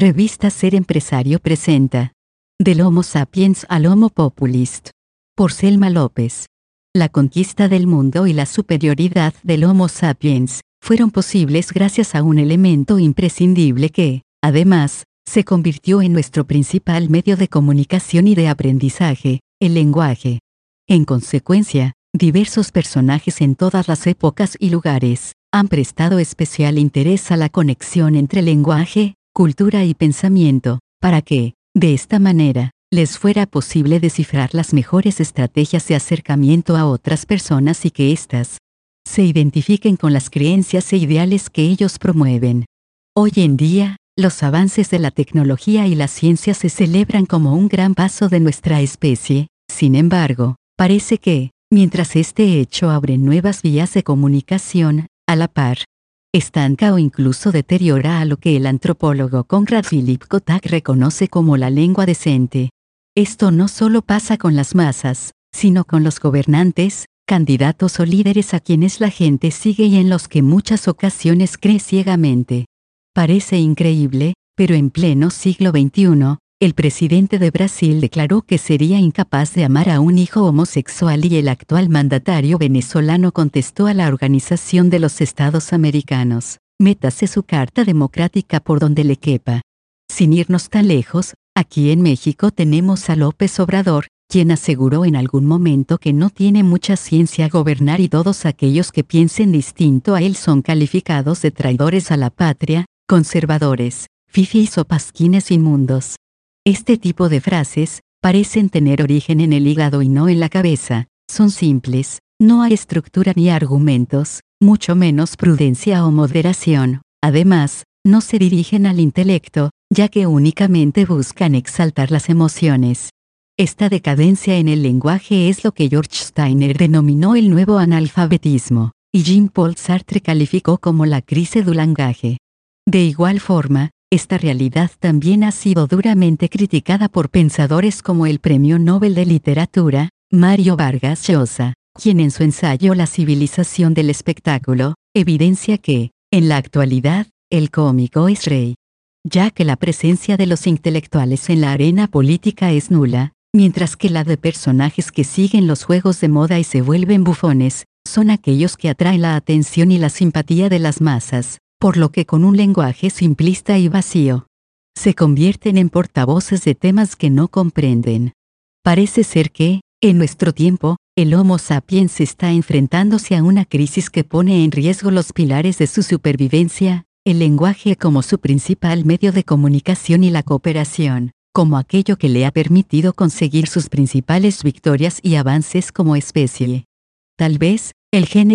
Revista Ser Empresario presenta Del Homo Sapiens al Homo Populist, por Selma López. La conquista del mundo y la superioridad del Homo Sapiens fueron posibles gracias a un elemento imprescindible que, además, se convirtió en nuestro principal medio de comunicación y de aprendizaje, el lenguaje. En consecuencia, diversos personajes en todas las épocas y lugares han prestado especial interés a la conexión entre lenguaje, cultura y pensamiento, para que, de esta manera, les fuera posible descifrar las mejores estrategias de acercamiento a otras personas y que éstas se identifiquen con las creencias e ideales que ellos promueven. Hoy en día, los avances de la tecnología y la ciencia se celebran como un gran paso de nuestra especie. Sin embargo, parece que, mientras este hecho abre nuevas vías de comunicación, a la par, estanca o incluso deteriora a lo que el antropólogo Konrad Philipp Kotak reconoce como la lengua decente. Esto no solo pasa con las masas, sino con los gobernantes, candidatos o líderes a quienes la gente sigue y en los que muchas ocasiones cree ciegamente. Parece increíble, pero en pleno siglo XXI, el presidente de Brasil declaró que sería incapaz de amar a un hijo homosexual y el actual mandatario venezolano contestó a la Organización de los Estados Americanos: métase su carta democrática por donde le quepa. Sin irnos tan lejos, aquí en México tenemos a López Obrador, quien aseguró en algún momento que no tiene mucha ciencia gobernar y todos aquellos que piensen distinto a él son calificados de traidores a la patria, conservadores, fifís o pasquines inmundos. Este tipo de frases parecen tener origen en el hígado y no en la cabeza, son simples, no hay estructura ni argumentos, mucho menos prudencia o moderación. Además, no se dirigen al intelecto, ya que únicamente buscan exaltar las emociones. Esta decadencia en el lenguaje es lo que George Steiner denominó el nuevo analfabetismo, y Jean-Paul Sartre calificó como la crisis du langage. De igual forma, esta realidad también ha sido duramente criticada por pensadores como el Premio Nobel de Literatura, Mario Vargas Llosa, quien en su ensayo La civilización del espectáculo, evidencia que, en la actualidad, el cómico es rey. Ya que la presencia de los intelectuales en la arena política es nula, mientras que la de personajes que siguen los juegos de moda y se vuelven bufones, son aquellos que atraen la atención y la simpatía de las masas, por lo que con un lenguaje simplista y vacío, se convierten en portavoces de temas que no comprenden. Parece ser que, en nuestro tiempo, el Homo sapiens está enfrentándose a una crisis que pone en riesgo los pilares de su supervivencia, el lenguaje como su principal medio de comunicación y la cooperación, como aquello que le ha permitido conseguir sus principales victorias y avances como especie. Tal vez, el gen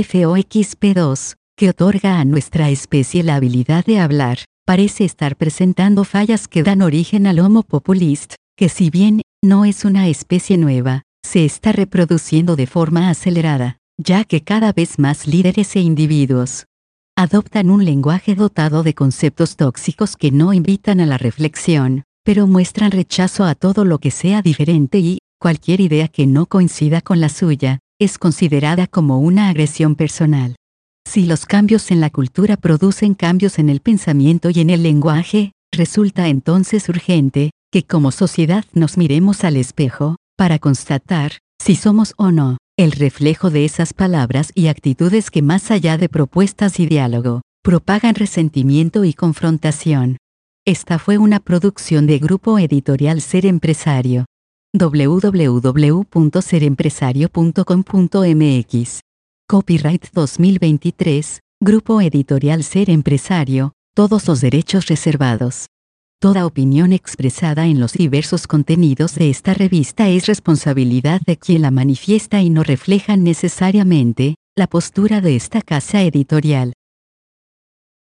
FOXP2, que otorga a nuestra especie la habilidad de hablar, parece estar presentando fallas que dan origen al Homo populist, que si bien no es una especie nueva, se está reproduciendo de forma acelerada, ya que cada vez más líderes e individuos adoptan un lenguaje dotado de conceptos tóxicos que no invitan a la reflexión, pero muestran rechazo a todo lo que sea diferente y, cualquier idea que no coincida con la suya, es considerada como una agresión personal. Si los cambios en la cultura producen cambios en el pensamiento y en el lenguaje, resulta entonces urgente que como sociedad nos miremos al espejo, para constatar si somos o no el reflejo de esas palabras y actitudes que más allá de propuestas y diálogo, propagan resentimiento y confrontación. Esta fue una producción de Grupo Editorial Ser Empresario. www.serempresario.com.mx. Copyright 2023, Grupo Editorial Ser Empresario, todos los derechos reservados. Toda opinión expresada en los diversos contenidos de esta revista es responsabilidad de quien la manifiesta y no reflejan necesariamente la postura de esta casa editorial.